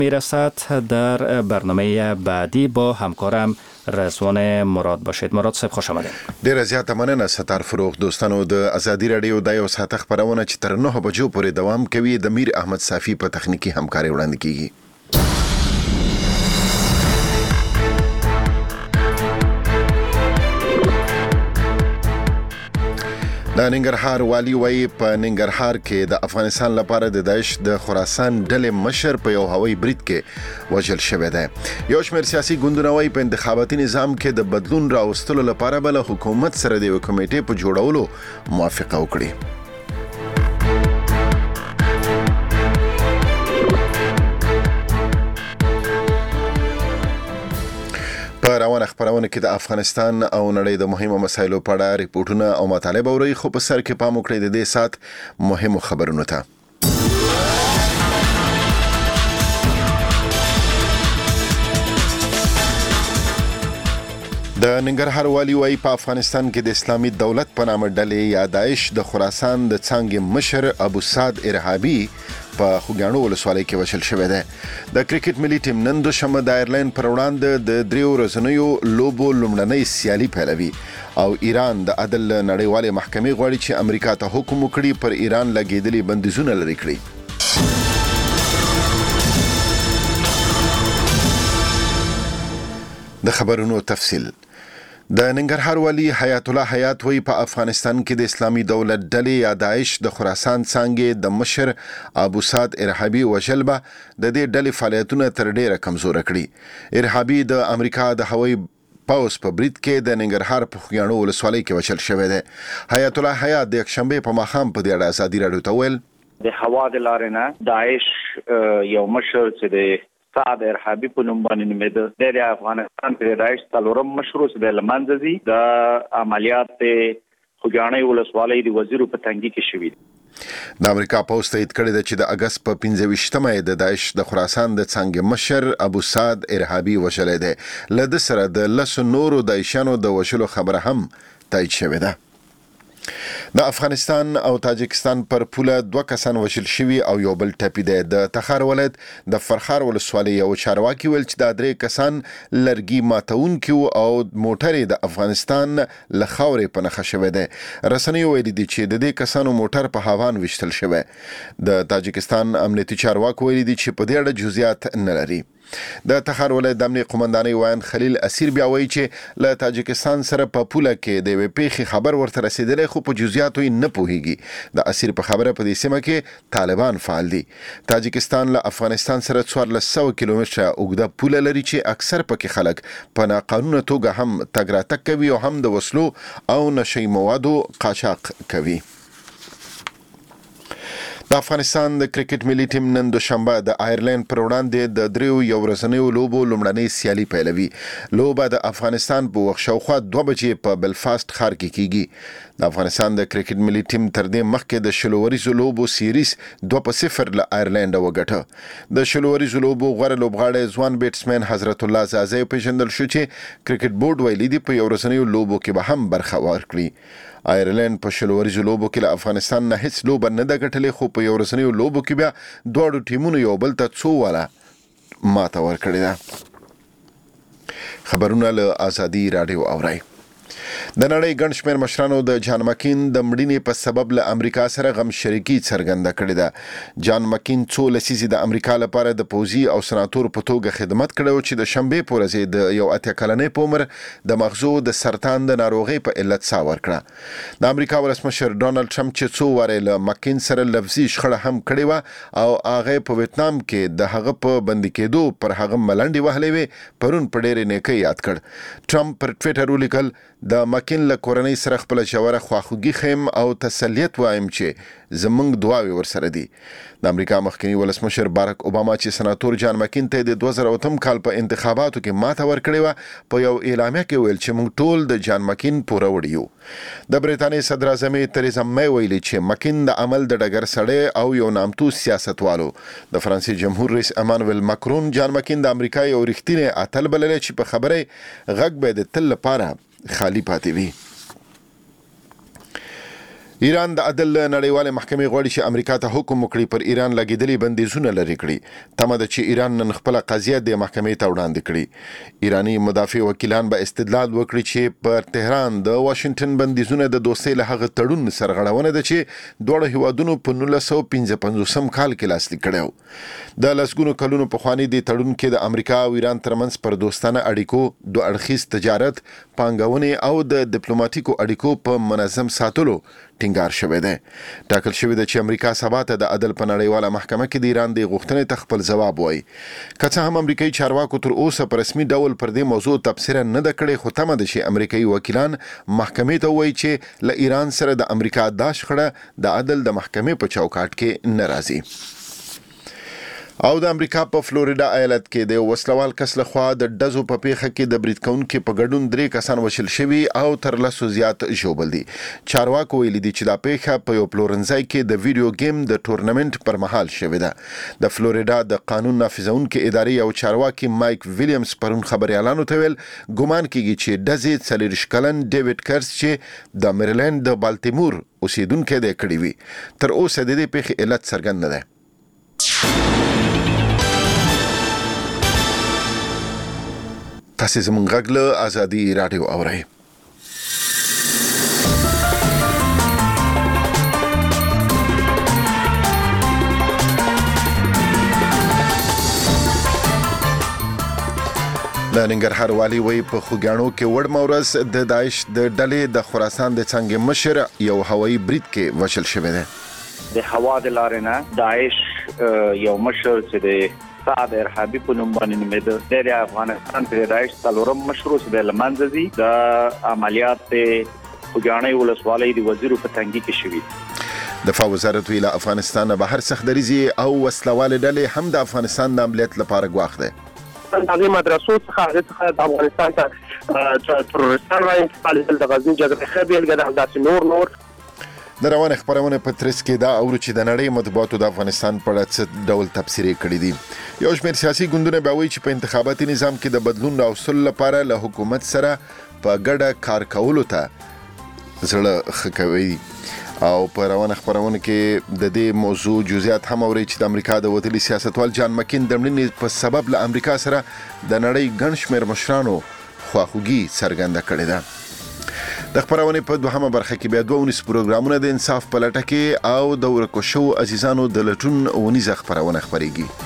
میرسد. در برنامه بعدی با همکارم رضوان مراد باشید. مراد صاحب خوش آمدید. ډیره زیاته مننه ستار فروغ. دوستانو د ازادي رادیو د یو ساعت خبرونه چې تر 9 بجو پورې دوام کوي د میر احمد صافی په تخنیکی همکاري وړاندې کیږي. د ننګرهار والی وایي په ننګرهار کې د افغانستان لپاره د داعش د خراسان ډلې مشر په یو هوایي برید کې وژل شوی دی. یو شمېر سیاسي ګوندونه وایي په انتخاباتي نظام کې د بدلون راوستلو لپاره به له حکومت سره د یو کمیټې په جوړولو موافقه وکړي. په روانه خبرونه کې د افغانستان او نړۍ د مهمو مسایلو په اړه ریپورتونه او مطالب اورئ، خو په سر کې پام وکړئ د دې سات مهمو خبرونو ته. د ننګرهار والی وایي په افغانستان کې د اسلامي دولت په نامه ډلې یا داعش د خراسان د څانګې مشر ابو سعد ارهابي په خوګانو ولسوالۍ کې وژل شوی دی. د کرکټ ملي ټیم نن دوشنبه د آیرلند پر وړاندې د 3 ورځنیو لوبو لومړنۍ سیالي پیلوي او ایران د عدل نړیوالې محکمې غواړي چې امریکا ته حکم وکړي پر ایران لګیدلي بندیزونه لرې کړي. د خبرونو تفصیل. د ننګرهار والی حیات الله حیات وایي په افغانستان کې د اسلامي دولت ډلې یا داعش د خراسان څانګې د مشر ابو سعد ارهابي وژل به د دې ډلې فعالیتونه تر ډیره کمزوره کړي. ارهابي د امریکا د هوایي پاوس په برید کې د ننګرهار په خوګانو ولسوالۍ کې وژل شوی دی. حیات الله حیات د یکشنبه په ماښام په دې اړه ازادي رادیو ته ویل د هوا د لارې نه داعش یو مشر چې د سعد ارهابي په نوم باندې نومېده د افغانستان کې داعش څلورم مشر چې د لمنځي د عملیات خوګانۍ ولسوالۍ د وزیر په تنګي کې شوی. د امریکا پوسټ تایید کړی دی چې د اگست په 15مه د داعش د خراسان د څانګې مشر ابو سعد ارهابي وژل دی. له د سره د لسو نورو داعشانو د وژلو خبره هم تایید شوې ده. د افغانستان او تاجکستان پر پوله 2 کسان وژل شوي او یو بل ټپي دی. د تخار ولایت د فرخار ولسوالۍ یو چارواکي ویل چې دا 3 کسان لرګي ماتونکي او موټر د افغانستان له خاورې په نښه شوی دی. رسنیو ویلي دي چې د دې کسانو موټر په هاوان وشتل شوی. د تاجکستان امنیتي چارواکو ویلي دي چې په دې اړه جزئیات نه لري. د تخار ولایت د امنیت قومندانۍ وایي خلیل اسیر بیا وایي چې له تاجکستان سره په پوله کې د وی پیخي خبر ورته رسیدلی خو په جزئیاتو نه پوهیږي. د اسیر په خبره په دې سیمه کې طالبان فعال دي. تاجکستان له افغانستان سره 1400 کیلومتره اوږده پوله لري چې اکثر پکې خلک په ناقانونه توګه هم تګ راتګ کوي او هم د وسلو او نشي موادو قاچاق کوي. د افغانستان د کرکټ ملي ټیم نن دوشنبه د آیرلند پر وړاندې د 3 ورځنیو لوبو لومړنۍ سیالي پیلوي. لوبه د افغانستان په وخت شاوخوا 2 بجې په بلفاست ښار کې کیږي. د افغانستان د کرکټ ملي ټیم تر دې مخکې د شلوریزو لوبو سیریز 2-0 له آیرلند وګټه. د شلوریزو لوبو غوره لوبغاړی ځوان بیټسمن حضرت الله زازی پیژندل شو چې کرکټ بورډ ویلي دی په یو ورځنیو لوبو کې به هم برخه ورکړي. آیرلند په شلوریزو لوبو کې له افغانستان نه هیڅ لوبه نه ده ګټلې خو په یو ورځنیو لوبو کې بیا دواړو ټیمونو یو بل ته څو واله ماته ورکړې ده. خبرونه له ازادي رادیو اورئ. د نړۍ ګڼ شمېر مشرانو د جان مکین د مړینې په سبب له امریکا سره غم شریکي څرګنده کړې ده. جان مکین څو لسیزې د امریکا لپاره د پوځي او سناتور په توګه خدمت کړی چې د شنبې په ورځ د یو 8 کلنې په عمر د مغزو د سرطان د ناروغۍ په علت ساه ورکړه. د امریکا ولسمشر ډونالد ټرمپ چې څو واره له مکین سره لفظي شخړه هم کړې و او هغه په ویتنام کې د هغه په بندي کېدو پر هغه ملنډي وهلې وي پرون په ډېرې نیکۍ یاد کړ. ټرمپ پر ټویټر ولیکل د مکین له کورنۍ سره خپل ژوره خواخوږي خیم او تسلیت وایم چې زمونږ دعاوې ورسره دي. د امریکا مخکنی ولسمشر باراک اوباما چې سناتور جان مکین ته د 2008 کال په انتخاباتو کې ماته ورکړې و په یو اعلامیه کې ویل چې موږ ټول د جان مکین پوره وړ یو. د برېټانیا صدر اعظم تریزا مې ویلي چې مکین د عمل د ډګر سړی او یو نامتو سیاستوالو. د فرانسې جمهور رئیس امانویل ماکرون جان مکین د امریکا یو رښتینی اتل بللی چې په خبره غږ به د تل لپاره خالی پاتې وي. ایران د عدل نړیواله محکمې غواړي چې امریکا ته حکم وکړي پر ایران لګیدلي بندیزونه لري کړي تمه ده چې ایران نن خپل قضیه د محکمې ته وړاندې کړي ایرانی مدافع وکیلان به استدلال وکړي چې پر تهران د واشنگټن بندیزونه د دوستۍ له هغه تړون سرغړونه ده چې دوه هیوادونو په 1955 کال کې لاسلیک کړو د لسګونو کلونو په خواني د تړون کې د امریکا او ایران ترمنځ پر دوستانه اړیکو دوه اړخیز تجارت پانګونې او د ډیپلوماټیکو اړیکو په منظم ساتلو ټینګار شوی دی ټاکل شوی دی چې امریکا سبا ته د عدل په نړیواله محکمه کې د ایران د غوښتنې ته خپل ځواب وایي که څه هم امریکایي چارواکو تر اوسه په رسمي ډول پر دې موضوع تبصره نه ده کړې خو تمه ده چې امریکایي وکیلان محکمې ته وایي چې له ایران سره د امریکا دا شخړه د عدل د محکمې په چوکاټ کې نه راځي او د امریکا په فلوریدا ایالت کې د وسلوال کس لخوا د ډزو په پیښه کې د برید کوونکو په ګډون 3 کسان وشل شوي او تر لسو زیات ژوبل دي چارواکو ویلي دي چې دا پیښه په یو پلورنځای کې د ویډیو گیم د ټورنمنت پر مهال شوې ده د فلوریدا د قانون نافذونکو ادارې او چارواکي مایک ویلیامز پرون خبريالانو ته ویل ګومان کیږي چې ډزې 40 کلن ډیوډ کرس چې د میریلند د بالټیمور اوسیدونکو د کړی وي تر اوسه د دې پیښې علت څرګند نه ده تاسو زموږ غږ له ازادي رادیو اورئ د ننګرهار والی وی په خوګانو کې وړ مورز د داعش د ډلې د خراسان د څنګه مشر یو هوایي برید کې وشل شوی دی د هوا د لارې نه داعش یو مشر چې د سعد ارهابي په نوم باندې نومېده د افغانستان په داعش څلورم مشر چې د لمنځي د عملیات خوګانې ولسوالۍ د وزیر په تنګي کې شوی دفاع وزارت ویله افغانستان بهر سختدریزي او وسلوال ډلې هم د افغانستان د عملیات لپاره غواخ ده د مدرسو څخه د افغانستان ته ترورستان را انتقال د غزنی جګړه خبيل ګډه داسې نور د روان خبرونه په ترڅ کې دا اورو چې د نړۍ مطبوعاتو د افغانستان په اړه څه ډول تبصرې کړې دي یو شمېر سیاسي ګوندونه به وایي چې په انتخاباتي نظام کې د بدلون راوستلو لپاره له حکومت سره په ګډه کار کولو ته زړه ښه کوي او په روان خبرونه کې د دې موضوع جزئیات هم اوري چې د امریکا د وتلي سیاستوال جان مکین د مړینې په سبب له امریکا سره د نړۍ ګڼ شمېر مشرانو خواخوږي څرګنده کړې ده د خبرونه په دوهمه برخه کې بیا 2 پروګرامونه د انصاف په لټه کې او د ورکو شو عزیزانو د لټون ونیزه خبرونه خبريږي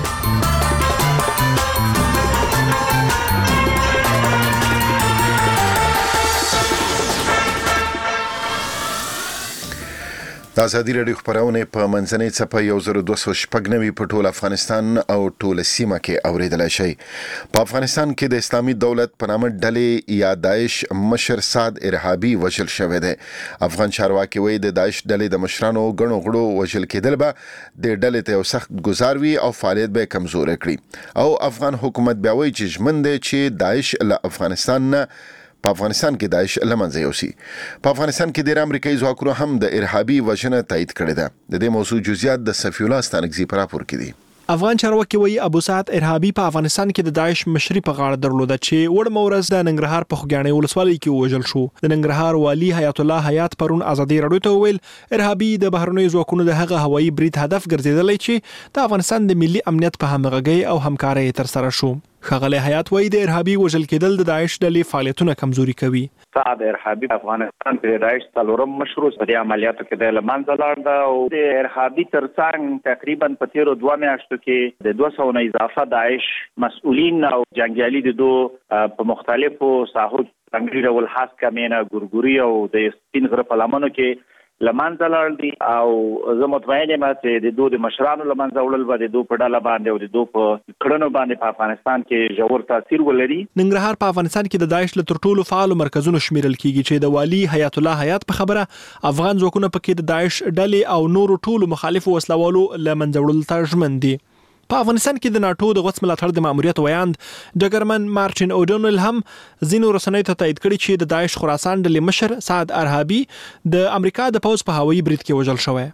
د ازادي رادیو خبرونه په منځنۍ څپه 1290 په ټول افغانستان او ټول سیمه کې اوریدلای شي په افغانستان کې د اسلامي دولت په نامه ډلې یا داعش مشر سعد ارهابي وژل شوی دی افغان چارواکي وایي د داعش ډلې د مشرانو غنو غړو وژل کېدل به د ډلې ته یو سخت گزار وي او فعالیت به کمزور کړي او افغان حکومت بیا وایي چې ژمن دی چې داعش له افغانستان نه په افغانستان کې داعش لمنځه یوسي په افغانستان کې د امریکایي ځواکونو هم د ارهابي وژنه تایید کړې ده د دې موضوع جزئیات د صفی الله ستانکزی پر راپور کې دي افغان چارواکي وایي ابو سعد ارهابي په افغانستان کې د داعش مشري په غاړه درلوده چې وړ مورز د ننګرهار په خوګانې ولسوالۍ کې وژل شو د ننګرهار والي حیات الله حیات پرون ازادي رادیو ته ویل ارهابي د بهرنیو ځواکونو د هغه هوایي برید هدف ګرځیدلی چې د افغانستان د ملي امنیت په همغږۍ او همکارۍ تر سره شو خغلی حیات وایي د ارهابي وژل کېدل د داعش ډلې فعالیتونه کمزوري کوي سعد ارهابي افغانستان په داعش څلورم مشر په عملیاتو کې د لمنځه لاړ دا او د ارهابي ترڅنګ تقریبا په تیرو 2 میاشتو کې د 200 نه اضافه داعش مسؤلین او جنگیالي د په مختلفو ساحو څنګه ډول خاص کمینه ګورګوري او د سپین غره په لمنو کې لمنځه لاړ دي او زه مطمئن یم چې د مشرانو لمنځه وړل به د په ډله باندې او د په کړنو باندې په افغانستان کې ژور تاثیر ولري ننګرهار په افغانستان کې د داعش له تر ټولو فعال مرکزونو شمیرل کیږي چې د والي حیات الله حیات په خبره افغان ځواکونه پکې د داعش ډلې او نورو ټولو مخالفو وسلوالو لمنځه وړل ته ژمن دي په افغانستان کې د ناتو د غوڅ ملاتړ د ماموریت ویاند ډګرمن مارټین اوډونل هم ځینو رسنیو ته تایید کړی چې د داعش خراسان ډلې مشر سعد ارهابي د امریکا د پوځ په هوایي برید کې وژل شوی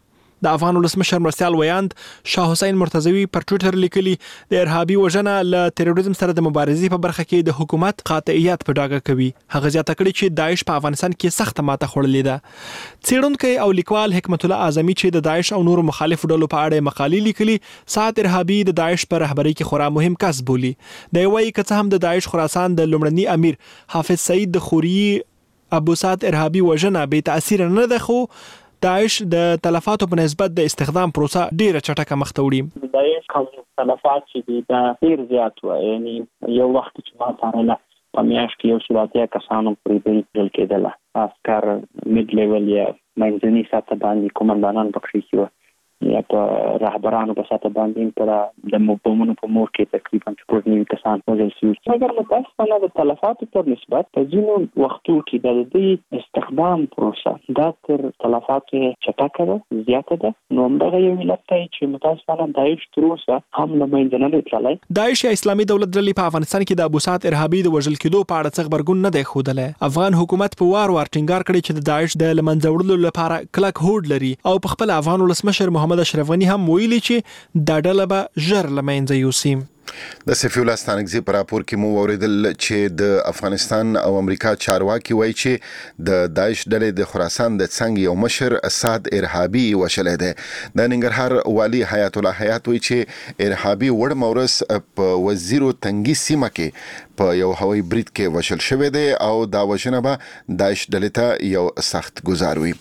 د افغان ولسمشر مرستیال ویاند شاه حسین مرتضوی پر ټوئیټر لیکلي د ارهابي وژنه له تروریزم سره د مبارزې په برخه کې د حکومت قاطعیت په ډاګه کوي. هغه زیاته کړې چې داعش په افغانستان کې سخت ماته خوړلې ده. څېړونکی او لیکوال حکمت الله اعظمي چې د داعش او نورو مخالفو ډلو په اړه مقالې لیکلي، سعد ارهابي د داعش پر رهبرۍ کې خورا مهم کس بولي. د وایي که څه هم د داعش خراسان د لومړني امیر حافظ سعید د خوري ابو سعد ارهابي وژنه بې تاثیر نه ده، خو داعش د تلفاتو په نسبت د استخدام پروسه ډیره چټکه مخ ته وړي. داعش کوم تلفات چې دا ډیر زیات و، یعنی یو وخت چې ما څارله په میاشت کې یو څلاتیا کسانو پرې بل کېدله، عسکر میډ لیول یا منځني سطح باندې قومندانان پکې شي یا په رهبرانو په سطح باندې پر د بمونو په مور کې تقریبا 90 کسان وژل شوي. مګر متاسفانه د تلفاتو پر نسبت په ځینو وختو کې د دې استخدام پروسه دا تر تلفاتو چټکه ده، زیاته ده. نو همدغه یو علت دی چې متاسفانه داعش تر اوسه هم له منځه نه دی تللی. داعش یا اسلامي دولت ډلې په افغانستان کې د ابو سعد ارهابي د وژل کېدو په اړه څه غبرګون نه دی ښودلی. افغان حکومت په وار ټینګار کړی چې د داعش د له منځه وړلو لپاره کلک هوډ لري او په خپل افغان ولسمشر محمد اشرف غني هم ویلي چې دا ډله به ژر له منځه یوسي. د سفیر الله ستانکزي پر راپور کې مو اوریدل چې د افغانستان او امریکا چارواکي وایي چې د داعش ډلې د خراسان د څنګ یو مشر سعد ارهابي وشلې ده. د ننګرهار والي حیات الله حیات وایي چې ارهابي وړ مورس په وزیرو تنګي سیمه کې په یو هوایي برید کې وشل شوی دی او دا وژنه به داعش ډلې ته یو سخت گزار وي.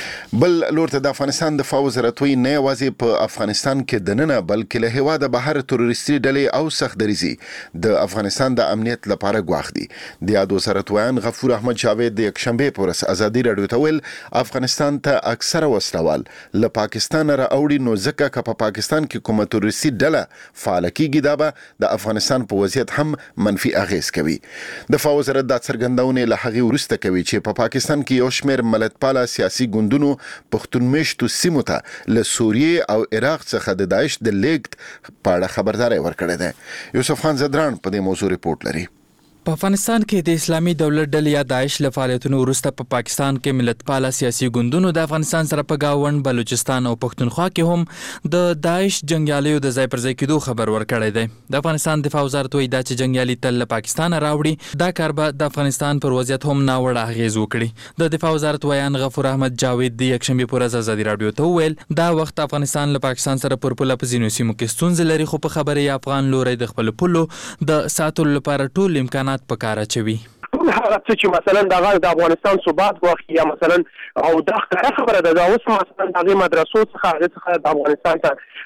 بل لور ته د افغانستان د دفاع وزارت وایي نه یوازې په افغانستان کې دننه بلکې له هیواده بهر تروریستي ډلې او سختدریزي د افغانستان د امنیت لپاره ګواښ دي. د یاد وزارت ویان غفور احمد جاوید د یکشنبه پر ورځ ازادي راډیو ته ویل افغانستان ته اکثره وسلوال له پاکستان را اوړي، نو ځکه که په پاکستان کې کومه تروریستي ډله فعال کیږي دا به د افغانستان په وضعیت هم منفي اغیز کوي. دفاع وزارت دا څرګندونه له هغه وروسته کوي چې په پاکستان کې یو شمېر ملتپاله سیاسي ګوندونو پښتون میشتو سیمو ته له سوریې او عراق څخه د داعش د لیږد په اړه خبرداري ورکړې ده. یوسف خان زدران په دې موضوع ریپورت لري. په افغانستان کې د اسلامي دولت ډلې یا داعش له فعالیتونو وروسته په پاکستان کې ملتپاله سیاسي ګوندونو د افغانستان سره په گاوند بلوچستان او پښتونخوا کې هم د داعش جنگیالیو د ځای پر ځای کېدو خبر ورکړی دی. د افغانستان دفاع وزارت وایي دا چې جنگیالي تل له پاکستان راوړي دا کار به د افغانستان پر وضعیت هم ناوړه اغیز وکړي. د دفاع وزارت ویان غفور احمد جاوید د یکشنبه پر ورځ ازادي راډیو ته وویل دا وخت افغانستان له پاکستان سره پر پوله په ځینو سیمو کې ستونزې لري، خو په خبرې افغان لوري د خپل پولو د ساتلو لپاره ټول امکانات په کار اچوي. هغه څه چې مثلا د افغانستان ثبات واخلي یا مثلا او دا خبره ده اوس مثلا د مدرسو څخه د افغانستان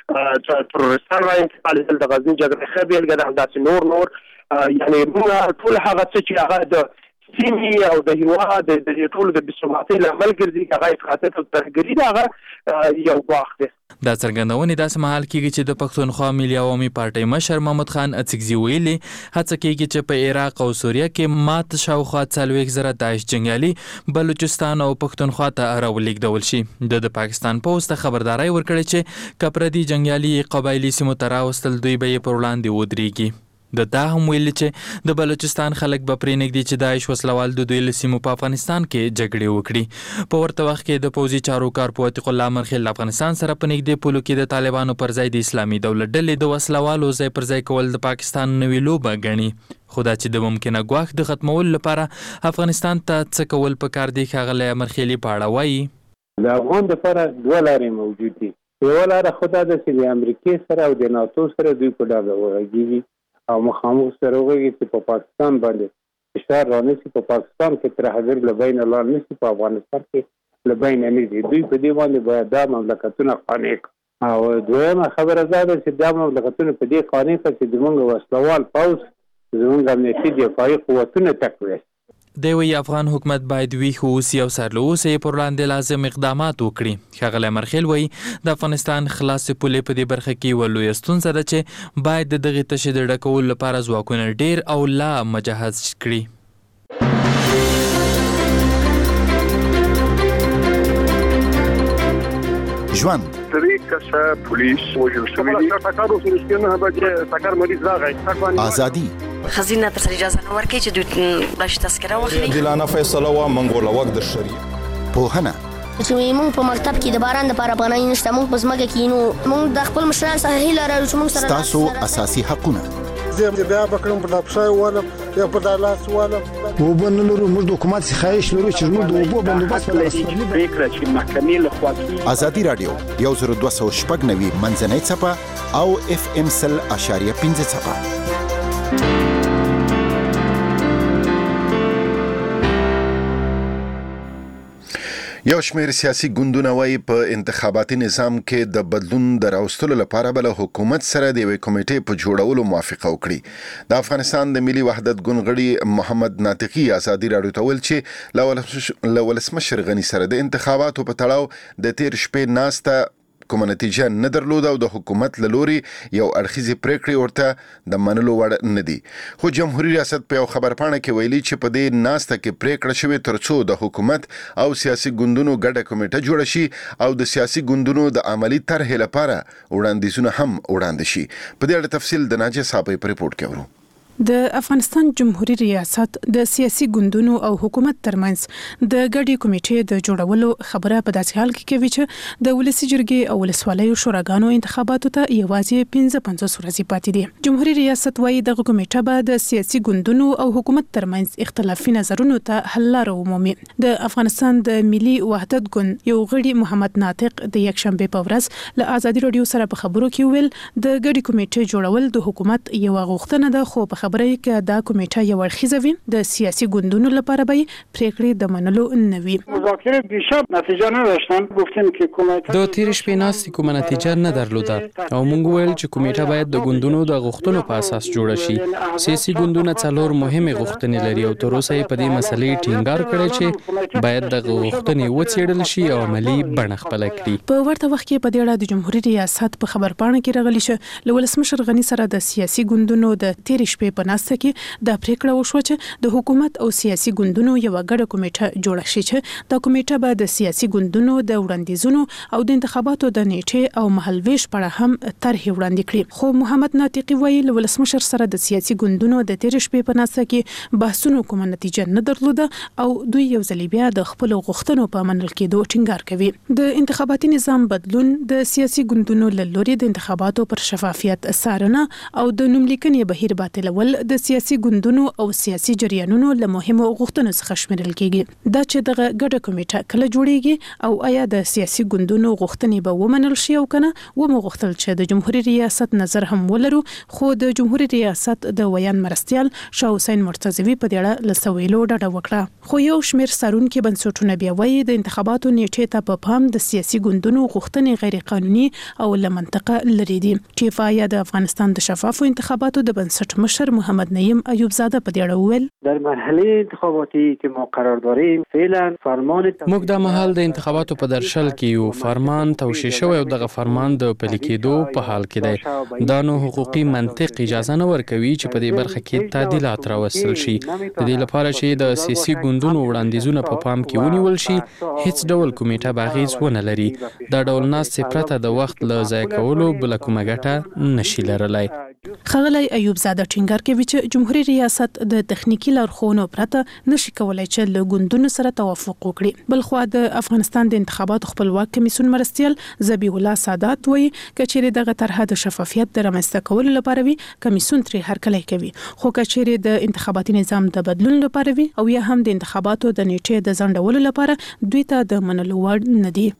ته تروریستان را انتقال د غزنی جګړه خبیل ګرځي داسې نور یعنی موږ ټول هغه څه چې هغه د سیمې او د هیواد د ټول د بثباتۍ لامل ګرځي هغه خاطر او ترګری دا یو وخت دی. دا څرګندونې داسې مهال کېږي چې د پښتونخوا ملي عوامي پارټۍ مشر محمد خان اڅکزي ویلي هڅه کېږي چې په عراق او سوریه کې مات شاوخوا 40,000 داعش جنګیالي بلوچستان او پښتونخوا ته راولېږدول شي. د پاکستان پوسټ ته خبرداري ورکړې چې کپردي جنګیالي قبایلي سیمو ته راوستل دوی به یې پر وړاندې ودرېږي. دا هم ویل چې د بلوچستان خلک به پرې نږدې چې داعش وسلوال د دوی له سیمو په افغانستان کې جګړې وکړي. په ورته وخت کې د پوځي چارو کارپو عتیق الله مرخیل افغانستان سره په نږدې پولو کې د طالبانو پر ځای د اسلامي دولت ډلې د وسلوالو ځای پر ځای کول د پاکستان نوې لوبه ګڼي. خو دا چې د ممکنه ګواښ د ختمولو لپاره افغانستان ته څه کول پکار دي ښاغلی مرخیلي په اړه وایي د افغان لپاره دوه لارې موجود دي. یوه لاره خو دا ده چې د امریکې سره او د ناتو سره دوی په ډاګه وغږېږي او مخامخ سره وغږېږي چې په پاکستان باندې فشار رانیسي، په پاکستان کې ترهګر له بینه لاړ نشي، په افغانستان کې له بینه نه دي. دوی په دې باندې باید دا مملکتونه قانع کړي. او دویمه خبره دا ده چې دا مملکتونه په دې قانع کړي چې زموږ وسلوال پوځ، زموږ امنیتي دفاعي قوتونه تقویه. دی وی افغان حکومت باید ویښ واوسي او سرلوسه یې پر وړاندې لازم اقدامات وکړي. ښاغلی مرخیل وایي د افغانستان خلاصې پولې په دې برخه کې یوه لویه ستونزه ده چې باید د دغې تشې د ډکولو لپاره ځواکونه ډېر او لا مجهز کړي. ژوند پولیس وژل شوي ازادي خزینه تر اجازه نه ورکړي چې دوی بلش تذکره واخلي. عادلانه فیصله و منګول وخت د شریعت پوهنه چې موږ په مکتب کې د باران لپاره پناه نشته، موږ په ځمکه کې نو موږ د خپل مشرانو څخه هیله لرو چې موږ سره تاسو اساسي حقونه زه بیا بکړم په دپسای والم یا په دالاس والم وبنلرو موږ د حکومت څخه خواهش لرو چې موږ د اوبو بندوبست په فکر چې محکمې له خوا کې ازادي رادیو 1290 منځنۍ څپه او FM 100.5 څپه. یو شمېر سیاسي ګوندونه وايي په انتخاباتي نظام کې د بدلون د راوستلو لپاره بل حکومت سره د یوې کمیټې په جوړولو موافقه وکړي. د افغانستان د ملي وحدت ګوند غړي محمد ناطقي ازادي رادیو ته ویل چې له ولسمشر غني سره د انتخاباتو په تړاو د تیر شپې ناسته کوم نتیجه نه درلوده او د حکومت له لوري یو اړخیزې پریکړې ورته د منلو وړ نه دي. خو جمهوریت ریاست په یو خبرپاڼه کې ویلي چې په دې ناسته کې پریکړه شوې ترڅو د حکومت او سیاسي ګوندونو ګډه کمیټه جوړه شي او د سیاسي ګوندونو د عملی طرحې لپاره وړاندیزونه هم وړاندې شي. په دې اړه تفصیل د ناجیه صاحب په ریپورت کې ورو. د افغانستان جمهوریت ریاست د سیاسي ګوندونو او حکومت ترمنځ د ګډې کمیټې د جوړولو خبره په داسې حال کې کوي چې د ولسی جرګې او ولسوالیو شوراګانو انتخاباتو ته یوازې 55 ورځې پاتې دي. جمهوریت ریاست وايي د کمیټه به د سیاسي ګوندونو او حکومت ترمنځ اختلافي نظرونو ته حل لاره ومومي. د افغانستان د ملي وحدت ګوند یو غړي محمد ناطق د یکشنبه په ورځ له ازادي رادیو سره په خبرو کې ویل د ګډې کمیټې جوړول د حکومت یو غوښتنه ده، خو په خبره کې دا کمیټه یو اړخیزه وي، د سیاسي ګوندونو لپاره به پریکړې د منلو نه وي. مذاکره بیشتر نتیجه نداشتن، گفتیم که کمیټه د تیر شپې ناستې کومه نتیجه نه درلوده او موږ ویل چې کمیټه باید د ګوندونو د غوښتنو په اساس جوړه شي. سیاسي ګوندونه څلور مهمه غوښتنې لري او تر اوسه په دې مسلې ټینګار کړی چې باید د غوښتنې وڅېړل شي او عملی بڼه خپل کړي. په ورته وخت کې په دې اړه د جمهوریت ریاست په خبرپاڼه کې راغلی چې له ولسمشر غني سره د سیاسي ګوندونو د تیر شپې په ناسته کې د پریکړه وشو چې د حکومت او سیاسي ګوندونو یو ګډه کمیټه جوړه شي چې د کمیټه به د سیاسي ګوندونو د وړاندیزونو او د انتخاباتو د نیټه او مهالويش په اړه هم طرح وړاندې کړي. خو محمد ناطقي وایي له ولسمشر سره د سیاسي ګوندونو د تیر شپې په ناسته کې بحثونو کومه نتیجه نه درلوده او دوی یو ځل بیا د خپل غوښتنو په منل کېدو ټینګار کوي. د انتخاباتي نظام بدلون د سیاسي ګوندونو له لوري د انتخاباتو پر شفافیت څارنه او د نوملیکنې بهیر باطلول د سیاسي ګوندونو او سیاسي جریانونو له مهمو غوښتنو څخه شمیرل کیږي. دا چې دغه ګډه کمیټه کله جوړیږي او آیا د سیاسي ګوندونو غوښتنې به ومنل شي او کنه و مو غوښتل چې د جمهوریت ریاست نظر هم ولرو، خو د جمهوریت ریاست د ویان مرستيال شاه حسین مرتضوی په دې اړه لسویلو ډډه وکړه. خو یو شمیر څارونکو بنسټونه بیا وایي د انتخاباتو نیټه ته په پام د سیاسي ګوندونو غوښتنې غیر قانوني او له منطقه لري دي. ټیفا د افغانستان د شفافو انتخاباتو د بنسټ مشر محمد نعیم ایوب زاده په دې اړه ویل در مرحله انتخاباتی که ما قرار داریم فعلا فرمان موږ د مهال د انتخاباتو په درشل کې یو فرمان توشیح شوی او دغه فرمان د پلي کېدو په حال کې دی. دا نو حقوقي منطق اجازه نه ورکوي چې په دې برخه کې تعدیلات راوستل شي. د دې لپاره چې د سیاسي ګوندونو وړاندیزونه په پام کې ونیول شي، هیڅ ډول کمیټه باغیز ونه لري. دا ډول ناستې پرته د وخت له ضایع کولو بل کومه ګټه نشي لرلای. ښاغلی ایوب زاده ټینګار کوي چې جمهوریت ریاست د تخنیکی لارښوونو پرته نشي کولای چې له ګوندونو سره توافق وکړي. بلخو د افغانستان د انتخاباتو خپلواک کمیسیون مرستيال ذبیح الله سادات وایي کچېرې دغه طرحه د شفافیت د رامنځته کولو لپاره وي، کمیسیون ترې هرکلی کوي. خو کچېرې د انتخاباتي نظام د بدلون لپاره وي او یا هم د انتخاباتو د نیټې د ځنډولو لپاره دوی ته د منلو وړ نه دي.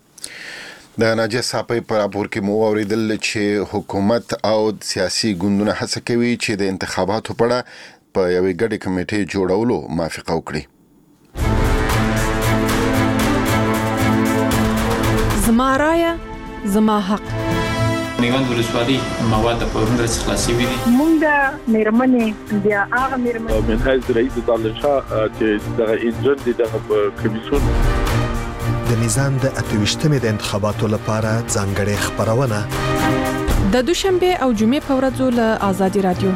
د ناجیه صاحب په راپور کې مو اوریدل چې حکومت او سیاسي ګوندونه هڅه کوي چې د انتخاباتو په اړه په یوې ګډې کمیټې جوړولو موافقه وکړي. زما رایه زما حق. میوند ولسوالي مواد په ورنډ خلاصي وي. مونږ د میرمنې بیا هغه میرمنې منهج رئیس دالشاه چې د انجن د کمیسیون د میزان د 28مې د انتخاباتو لپاره ځانګړې خبرونه د دوشنبه او جمعې په ورځو له ازادي رادیو.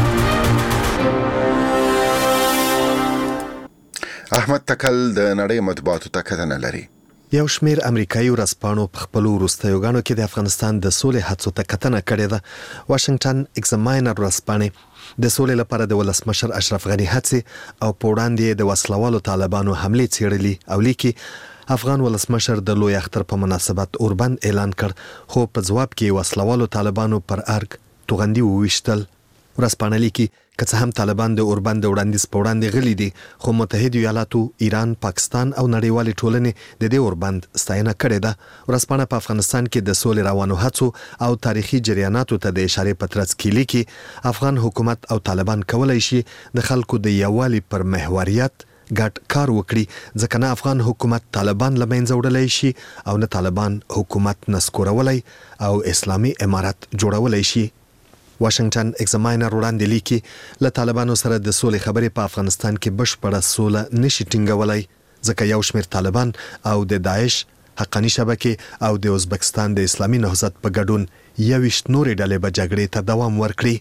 احمد تکل د نړۍ مطبوعاتو ته کتنه لري. یو شمیر امریکایي ورځپاڼو په خپل وروستیوګانو کې د افغانستان د سولې هڅو ته کتنه کړې ده. واشنگټن ایگزاماینر ورځپاڼه د سولې لپاره د ولسمشر اشرف غني هڅې او په وړاندې د وسلوالو طالبانو حمله څېړلې او لیکي افغان ولسمشر د لوی اختر په مناسبت اوربند اعلان کړ خو په جواب کې وسلوالو طالبانو پر ارګ توغندي وویشتل. ورځپاڼه لیکي که څه هم طالبان د اوربند د وړاندیز په وړاندې غلي دي خو متحده ایالاتو، ایران، پاکستان او نړیوالې ټولنې د دې اوربند ستاینه کړې ده. ورځپاڼه په افغانستان کې د سولې روانو هڅو او تاریخي جریاناتو ته د اشارې په ترڅ کې لیکي افغان حکومت او طالبان کولی شي د خلکو د یووالي پر محوریت ګډ کار وکړي ځکه نه افغان حکومت طالبان له منځه وړلی شي او نه طالبان حکومت نسکورولی او اسلامي امارت جوړولی شي. واشنگټن ایگزاماینر وړاندې لیکي له طالبانو سره د سولې خبرې په افغانستان کې بشپړه سوله نشي ټینګولی ځکه یو شمېر طالبان او د داعش، حقاني شبکې او د ازبکستان د اسلامي نهضت په ګډون 21 نورې ډلې به جګړې ته دوام ورکړي.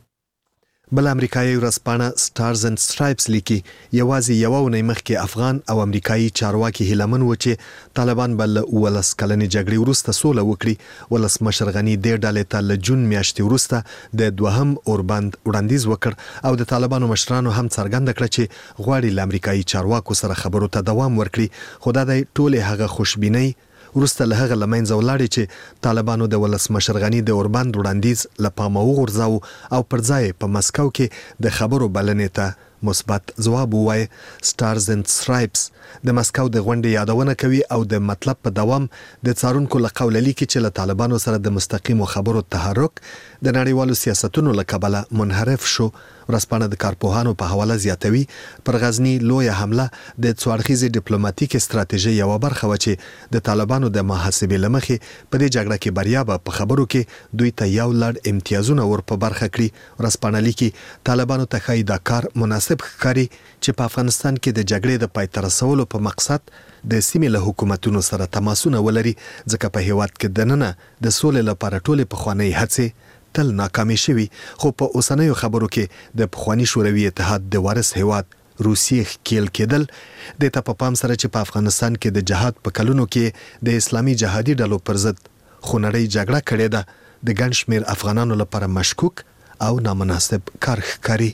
بل امریکایي ورځپاڼه سټارز اینډ سټرایپس لیکي یوازې یوه اونۍ مخکې افغان او امریکایي چارواکي هیلمن و چې طالبان به له 19 کلنې جګړې وروسته سوله وکړي. ولسمشر غني دې ډلې ته له جون میاشتې وروسته د دوهم اوربند وړاندیز وکړ او د طالبانو مشرانو هم څرګنده کړه چې غواړي له امریکایي چارواکو سره خبرو ته دوام ورکړي. خو دا د ټولې هغه خوشبینۍ وروسته له هغه له منځه ولاړې چې طالبانو د ولسمشر غني د اوربند وړاندیز له پامه وغورځاوه او پر ځای په مسکو کې د خبرو بلنې ته مثبت ځواب ووایه. سټارز اینډ سټرایپس د مسکو د غونډې یادونه کوي او د مطلب په دوام د څارونکو له قوله لیکي چې له طالبانو سره د مستقیمو خبرو تحرک د نړیوالو سیاستونو له کبله منحرف شو. ورځپاڼه د کارپوهانو په حواله زیاتوي پر غزني لویه حمله د څوارخیزې ډیپلوماټیک استراتیژۍ یوه برخه وه چې د طالبانو د محاسبې له مخې په دې جګړه کې بریا به په خبرو کې دوی ته یو لړ امتیازونه ور په برخه کړي. ورځپاڼه لیکي طالبانو ته ښایي دا کار مناسب ښکاري چې په افغانستان کې د جګړې د پای ته رسولو په مقصد د سیمې له حکومتونو سره تماسونه ولري ځکه په هیواد کې دننه د سولې لپاره ټولې پخوانۍ هڅې تل ناکامې شوي. خو په اوسنیو خبرو کې د پخواني شوروي اتحاد د وارث هیواد روسیې ښکیل کېدل د ته په پام سره چې په افغانستان کې د جهاد په کلونو کې د اسلامي جهادي ډلو پر ضد خونړۍ جګړه کړې ده د ګڼ شمېر افغانانو لپاره مشکوک او نامناسب کار ښکاري.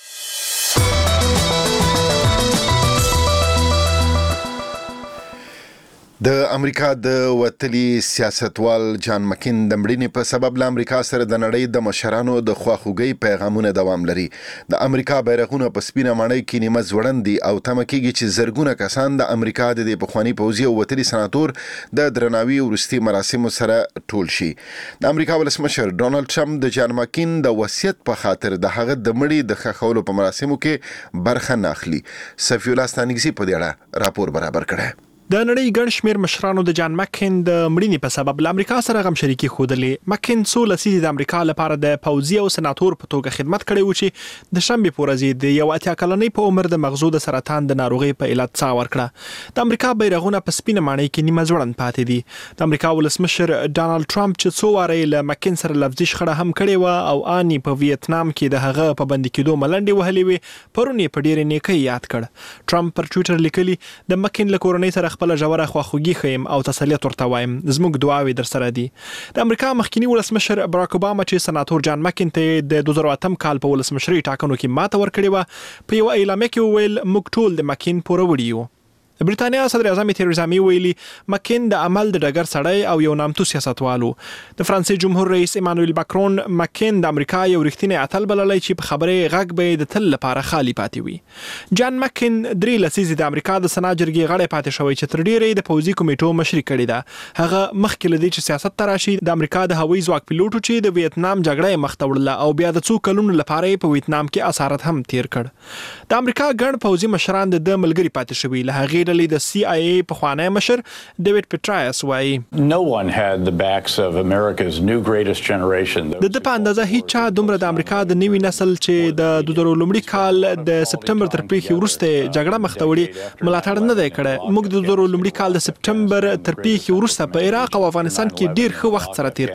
د امریکا د وتلي سیاستوال جان مکین د مړینې په سبب له امریکا سره د نړۍ د مشرانو د خواخوږۍ پیغامونه دوام لري. د امریکا بیرغونه په سپینه ماڼۍ کې نیمه ځوړند دي او تمه کېږي چې زرګونه کسان د امریکا د دې پخواني پوځي او وتلي سناتور د درناوي وروستي مراسمو سره ټول شي. د امریکا ولسمشر ډونالد ټرمپ د جان مکین د وصیت په خاطر د هغه د مړي د ښخولو په مراسمو کې برخه نه اخلي. صفی الله ستانګزي په دې اړه راپور برابر کړی. د نړۍ ګڼ شمېر مشرانو د جان مکین د مړینې په سبب له امریکا سره غم شریکي ښودلې. مکین څو لسیزې د امریکا لپاره د پوځي او سناتور په توګه خدمت کړی و چې د شنبې په ورځ د یو 80 کلنۍ په عمر د مغزو د سرطان د ناروغۍ په علت څا ورکړه. د امریکا بیرغونه په سپینه ماڼۍ کې نیمه ځوړند پاتې دي. د امریکا ولسمشر ډانلډ ټرمپ چې څو واره له مکین سره لفظي شخړه هم کړې و او اني په ویتنام کې د هغه په بندي کېدو ملنډې وهلې وې پرون یې په ډېرې نیکۍ یاد کړ. ټرمپ پر ټویټر لیکلي د مکین له کورنۍ سره خپل ژوره خواخوږي خیم او تسلیت ورته وایم، زموږ دعاوې در سره دي. د امریکا مخکنی ولسمشر براک اوباما چې سناتور جان مکین ته د 2008 کال په ولسمشرۍ ټاکنو کې ماته ورکړې و په یو اعلامیه کې وویل موږ ټول د مکین پوروړي یو. د برېټانیا صدر اعظم تیریزا مې ویلي مکین د عمل د ډګر سړی او یو نامتو سیاستوالو. د فرانسې جمهور رئیس ایمانوئل ماکرون مکین د امریکا یو رښتینی اتل بللی چې په خبرې غږ به د تل لپاره خالی پاتې وي. جان مکین 3 لسیزې د امریکا د سنا جرګې غړی پاتې شوی چې تر ډیره د پوځي کمیټو مشري کړې ده. هغه مخکې لدی چې سیاست ته راشي د امریکا د هوایي ځواک پیلوټو چې د ویتنام جګړه مخ ته وړله او بیا د څو کلونو لپاره په ویتنام کې اسارت هم تیر کړ. د امریکا ګڼ پوځي مشران د ملګری پاتې شوی. له هغې ډلې د CIA پخوانی مشر ډیوډ پټرایس وایي No one had the backs of America's new greatest generation. د په اندازه هیڅ چا دومره د امریکا د نوي نسل چې د 2000 کال د سپټمبر تر پیښې وروسته جګړه مخ ته وړي ملاتړ نه دی کړی. موږ د 2000 کال د سپټمبر تر پیښې وروسته په عراق او افغانستان کې ډیر ښه وخت سره تیر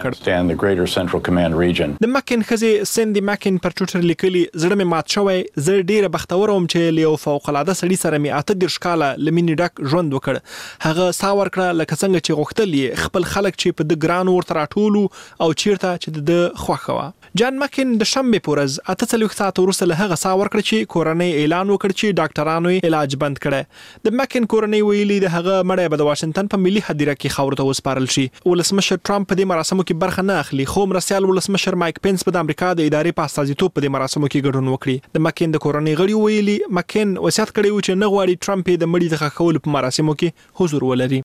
کړ. د مکین ښځې سندي مکین پر ټویټر لیکلي زړه مې مات شوی، زه ډیره بختور وم چې له یو فوق العاده سړي سره مې 38 کاله لمینې ډک ژوند وکړ. هغه سا ورکړه لکه څنګه چې غوښتل یې خپل خلک چې په د ګران ورته راټولو او چیرته چې د خوښه وه. جان مکن د شنبه پورز 48 ساعت وروسته له هغه ساعت ورکړ چې کورنۍ اعلان وکړ چې ډاکټرانو علاج بند کړي. د مکن کورنۍ ویلي د هغه مړی به د واشنگټن په ملي هدیره کې خاور ته وسپارل شي. ولسمشر ټرمپ په دې مراسمو کې برخه نه اخلي، خو مرستيال ولسمشر مایک پنس په امریکا د ادارې په استازیتوب په دې مراسمو کې ګډون وکړي. د مکن د کورنۍ غړي ویلي مکن وصیت کړی و چې نه غواړي ټرمپ د مړي د ښخولو په مراسمو کې حضور ولري.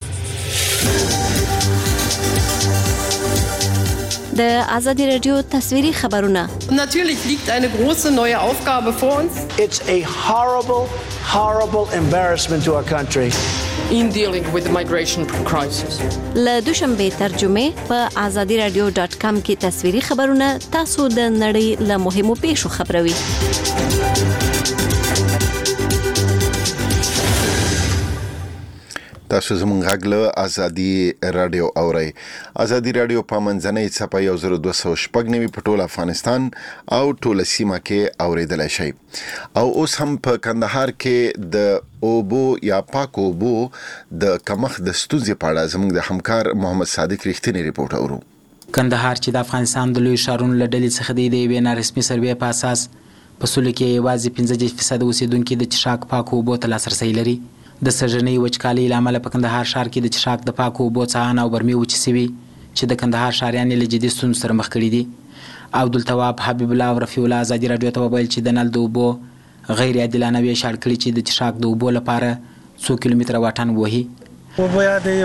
د آزادی رادیو تصویری خبرونه. Natürlich liegt eine große neue Aufgabe vor uns. It's a horrible embarrassment to our country. In dealing with the migration crisis. له دوشنبه ترجمه په azadiradio.com کې تصویری خبرونه تاسو د نړۍ له مهمو پیښو خبروي. تاسو زموږ غږ له ازادي رادیو اورئ. ازادي رادیو په منځنۍ څپه 1290 په ټول افغانستان او ټول سیمه کې اوریدل شي. او اوس هم په کندهار کې د اوبو یا پاکو اوبو د کمښت د ستونزې په اړه زموږ د همکار محمد صادق رښتینی ریپورت اورو. کندهار چې د افغانستان د لوی ښارونو له ډلې څخه دی، د یوې نارسمي سروې په اساس په سلو کې یوازې 15% اوسیدونکي د چشاک پاکو اوبو ته لاسرسی لري. د سږنۍ وچکالۍ له امله په کندهار ښار کې د چشاک د پاکو اوبو څاهانه او برمې وچې سوي چې د کندهار ښاریان له جدي ستونزو سره مخ کړي دي. عبدالتواب حبیب الله او رفیع الله ازادي رادیو ته وویل چې د نل د اوبو غیر عادلانه ویش اړ کړي چې د چشاک د اوبو لپاره 100 کیلومتره واټن وهي. اوبه یا د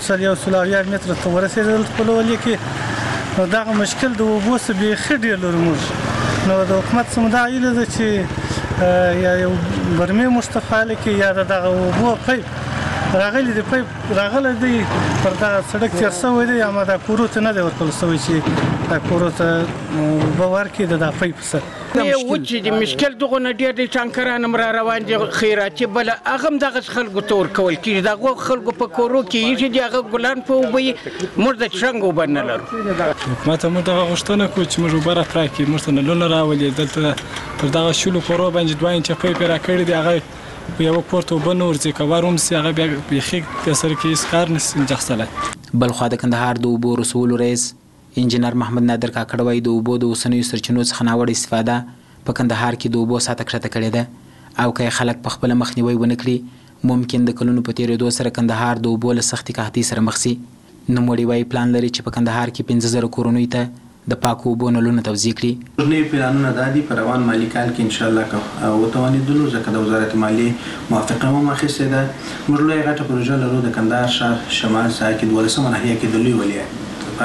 1.5 متر ته ورسېدل په لولې کې، نو دغه مشکل د اوبو څخه بیخي ډېر لري. موږ نو د حکومت سمداعي ده چې یا یو برمې مشتفاله کې یا دغه اوبو پایپ راغلی دی، پایپ راغلی دی پر دغه سړک تیر شوی دی، اما دا کورو ته نه دی ورکول شوی چې دا کورو ته اوبه ورکړي د دغه پایپ سره. یو چې د مشکل دغه نه ډېر د ټانکران را روان دي خیراتي، بل هغه هم دغه خلکو ته ورکول کېږي. دغه خلکو په کورو کې ایښي دي، هغه ګلان په اوبه موږ د څرنګه اوبه نه لرو. حکومت موږ دغه غوښتنه کوو چې موږ اوبه راکړي، موږ ته نلونه راولي. دلته پر دغه شلو کورو باندې 2 انچه پایپ راکړي دي، هغه په یو پورته اوبه نه ورځي، که ور ومسي هغه بیا بیخي په سر کې هېڅ کار نشي انجاستلی. بلخوا د کندهار د اوبو رسولو رئیس انجینر محمد نادر کاکړ وایي د اوبو د اوسنیو سرچینو څخه ناوړه استفاده په کندهار کې د اوبو سطحه کښته کړې ده، او که خلک په خپله مخنیوی ونه کړي ممکن د کلونو په تېرېدو سره کندهار د اوبو له سختې قحطۍ سره مخ سي. نوموړي وایي پلان لري چې په کندهار کې 15,000 کورنیو ته د پاکو اوبو نلونه توزیع کړي. نوي پلانونه دا دي په روان مالي کال کې انشاءالله که وتوانېدلو، ځکه د وزارت مالیې موافقه هم اخیستې ده. موږ لویه غټه پروژه لرو د کندهار ښار شمال ساحه کې 12مه ناحیه کې د لوی ولیعهد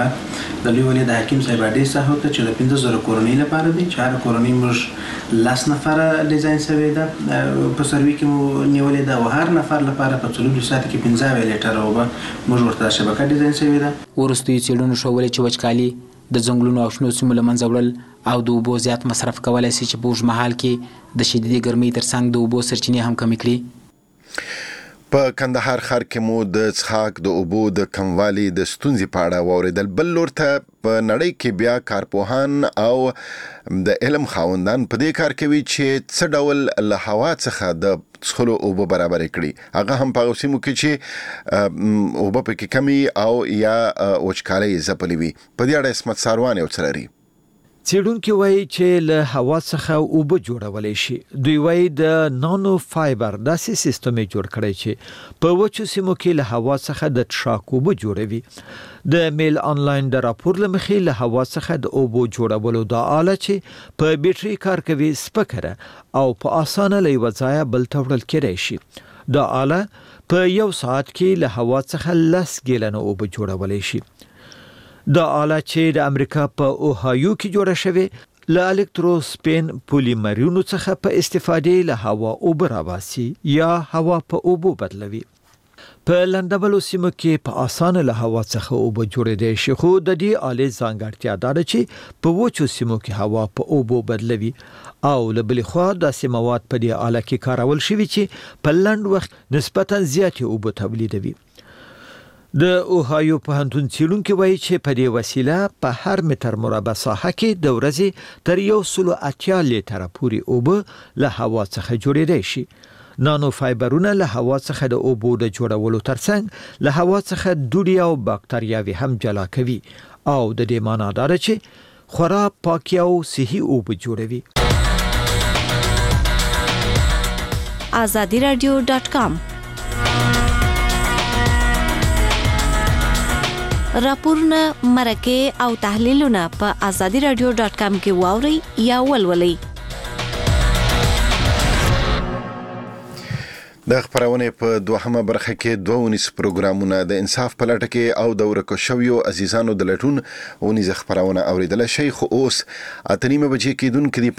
د لوی ولیعهد د حکیم صاحب اډې ساحه ته چې د 15,000 کورنۍ لپاره دي، چې هره کورنۍ موږ 10 نفره ډیزاین شوې ده په سروي کې مو نیولې ده، او هر نفر لپاره په 4 ساعت کې 15 لیټره اوبه موږ ورته شبکه ډیزاین شوې ده. وروستیو څېړنو ښودلې چې وچکالي د ځنګلونو او شنو سیمو له منځه وړل او د اوبو زیات مصرف کولی شي چې په اوږد مهال کې د شدیدې ګرمۍ ترڅنګ د اوبو سرچینې هم کمې کړي. په کندهار ښار کې مو د څښاک د اوبو د کموالي د ستونزې په اړه واوریدل. بل لور ته په نړۍ کې بیا کارپوهان او د علم خاوندان په دې کار کوي چې څه ډول له هوا څخه د څښلو اوبه برابر کړي. هغه هم په سیمو کې چې اوبه پکې کمی او یا وچکالۍ ځپلې وي. په دې اړه اسمت ساروان یو څه لري. څېړونکي وایي چې له هوا څخه اوبه جوړولی شي. دوی وایي د نانو فایبر داسې سیستم جوړ کړی چې په وچو سیمو کې له هوا څخه د څښاک اوبه جوړوي. د میل آنلاین د راپور له مخې له هوا څخه د اوبو جوړولو دا آله چې په بیټرۍ کار کوي سپکره او په اسانه له یوه ځایه بل ته وړل کېدای شي. دا آله په 1 ساعت کې له هوا څخه 10 ګیلنه اوبه جوړولی شي. دا آله چې د امریکا په اوهایو کې جوړه شوې له الکتروسپین پولیمرونو څخه په استفادې له هوا اوبه راباسي یا هوا په اوبو بدلوي. په لندبلو سیمو کې په اسانه له هوا څخه اوبه جوړېدای شي، خو د دې آلې ځانګړتیا دا ده چې په وچو سیمو کې هوا په اوبو بدلوي، او له بلې خوا داسې مواد په دې آله کې کارول شوي چې په لنډ وخت نسبتاً زیاتې اوبه تولیدوي. د اوهایو پوهنتون څېړونکي وایي چې په دې وسیله په هر متر مربع ساحه کې د ورځې تر 180 لیټره پورې اوبه له هوا څخه جوړېدای شي. نانو فایبرونه له هوا څخه د اوبو د جوړولو ترڅنګ له هوا څخه دوړې او باکتریاوې هم جلا کوي، او د دې معنا دا ده چې خورا پاکي او صحي اوبه جوړوي. azadiradio.com راپورونه، مرکې او تحلیلونه په azadiradio.com کې واورئ یا ولولئ. د خبرونه په دوهمه برخه کې 2 پروګرامونه د انصاف په لټه کې او د ورکو شویو عزیزانو د لټون او نيز خبرونه اوریدل شي. خو اوس اتنیمه بجې کې دونکو